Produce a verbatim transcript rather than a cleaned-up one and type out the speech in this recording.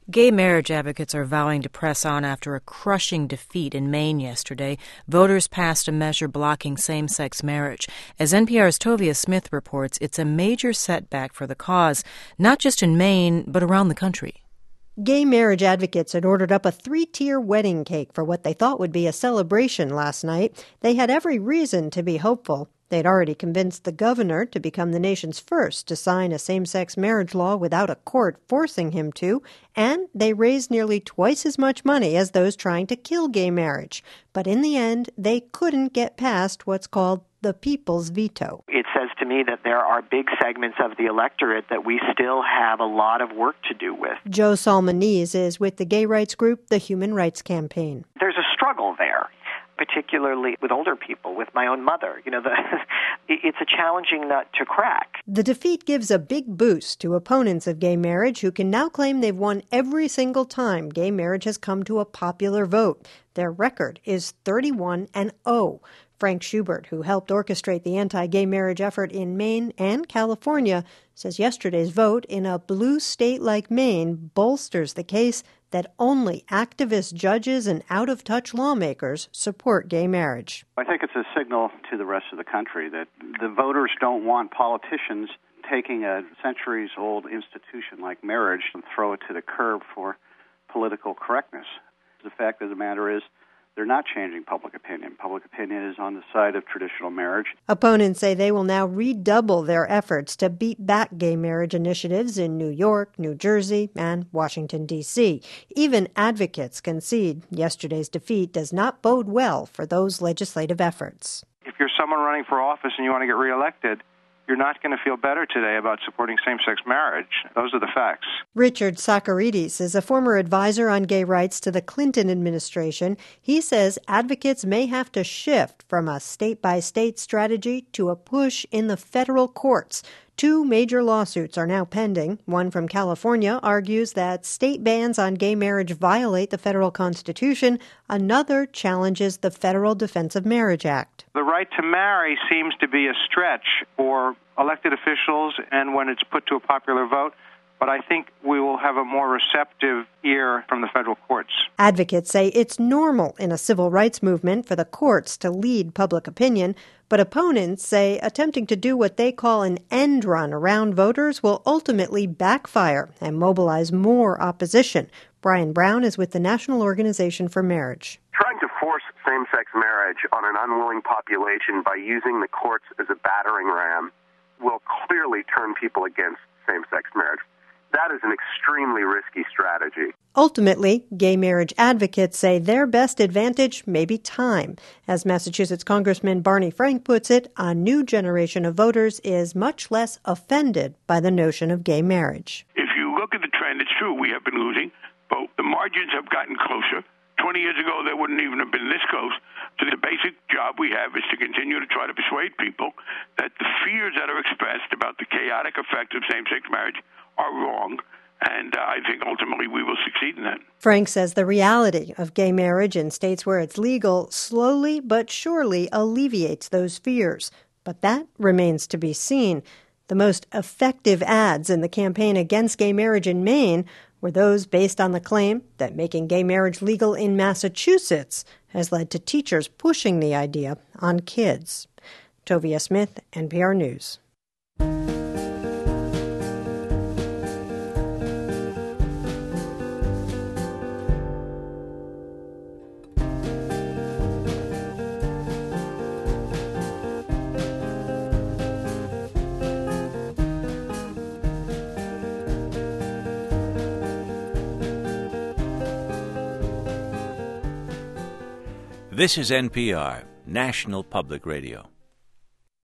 Gay marriage advocates are vowing to press on after a crushing defeat in Maine yesterday. Voters passed a measure blocking same-sex marriage. As N P R's Tovia Smith reports, it's a major setback for the cause, not just in Maine, but around the country. Gay marriage advocates had ordered up a three-tier wedding cake for what they thought would be a celebration last night. They had every reason to be hopeful. They'd already convinced the governor to become the nation's first to sign a same-sex marriage law without a court forcing him to, and they raised nearly twice as much money as those trying to kill gay marriage. But in the end, they couldn't get past what's called the people's veto. It says to me that there are big segments of the electorate that we still have a lot of work to do with. Joe Salmonese is with the gay rights group, the Human Rights Campaign. There's a struggle there, particularly with older people, with my own mother. You know, the, it's a challenging nut to crack. The defeat gives a big boost to opponents of gay marriage who can now claim they've won every single time gay marriage has come to a popular vote. Their record is thirty-one and oh. Frank Schubert, who helped orchestrate the anti-gay marriage effort in Maine and California, says yesterday's vote in a blue state like Maine bolsters the case that only activist judges and out-of-touch lawmakers support gay marriage. I think it's a signal to the rest of the country that the voters don't want politicians taking a centuries-old institution like marriage and throw it to the curb for political correctness. The fact of the matter is, they're not changing public opinion. Public opinion is on the side of traditional marriage. Opponents say they will now redouble their efforts to beat back gay marriage initiatives in New York, New Jersey, and Washington, D C Even advocates concede yesterday's defeat does not bode well for those legislative efforts. If you're someone running for office and you want to get reelected, you're not going to feel better today about supporting same-sex marriage. Those are the facts. Richard Socarides is a former advisor on gay rights to the Clinton administration. He says advocates may have to shift from a state-by-state strategy to a push in the federal courts. Two major lawsuits are now pending. One from California argues that state bans on gay marriage violate the federal Constitution. Another challenges the Federal Defense of Marriage Act. The right to marry seems to be a stretch for elected officials and when it's put to a popular vote, but I think we will have a more receptive ear from the federal courts. Advocates say it's normal in a civil rights movement for the courts to lead public opinion, but opponents say attempting to do what they call an end run around voters will ultimately backfire and mobilize more opposition. Brian Brown is with the National Organization for Marriage. Trying to force same-sex marriage on an unwilling population by using the courts as a battering ram will clearly turn people against same-sex marriage. That is an extremely risky strategy. Ultimately, gay marriage advocates say their best advantage may be time. As Massachusetts Congressman Barney Frank puts it, a new generation of voters is much less offended by the notion of gay marriage. If you look at the trend, it's true, we have been losing, but the margins have gotten closer. Twenty years ago, they wouldn't even have been this close. So the basic job we have is to continue to try to persuade people that the fears that are expressed about the chaotic effects of same-sex marriage are wrong, and uh, I think ultimately we will succeed in that. Frank says the reality of gay marriage in states where it's legal slowly but surely alleviates those fears. But that remains to be seen. The most effective ads in the campaign against gay marriage in Maine were those based on the claim that making gay marriage legal in Massachusetts has led to teachers pushing the idea on kids. Tovia Smith, N P R News. This is N P R, National Public Radio.